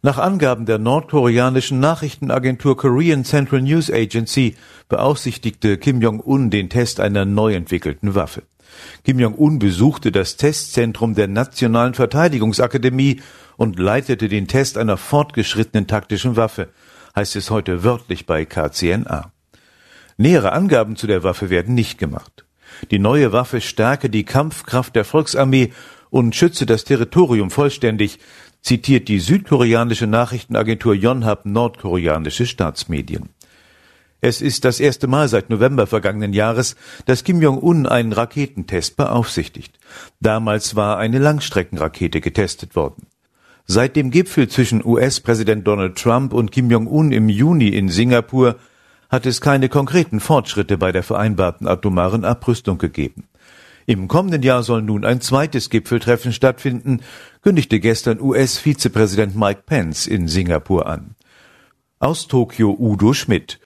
Nach Angaben der nordkoreanischen Nachrichtenagentur Korean Central News Agency beaufsichtigte Kim Jong-un den Test einer neu entwickelten Waffe. Kim Jong-un besuchte das Testzentrum der Nationalen Verteidigungsakademie und leitete den Test einer fortgeschrittenen taktischen Waffe, heißt es heute wörtlich bei KCNA. Nähere Angaben zu der Waffe werden nicht gemacht. Die neue Waffe stärke die Kampfkraft der Volksarmee und schütze das Territorium vollständig, zitiert die südkoreanische Nachrichtenagentur Yonhap nordkoreanische Staatsmedien. Es ist das erste Mal seit November vergangenen Jahres, dass Kim Jong-un einen Raketentest beaufsichtigt. Damals war eine Langstreckenrakete getestet worden. Seit dem Gipfel zwischen US-Präsident Donald Trump und Kim Jong-un im Juni in Singapur hat es keine konkreten Fortschritte bei der vereinbarten atomaren Abrüstung gegeben. Im kommenden Jahr soll nun ein zweites Gipfeltreffen stattfinden, kündigte gestern US-Vizepräsident Mike Pence in Singapur an. Aus Tokio Udo Schmidt.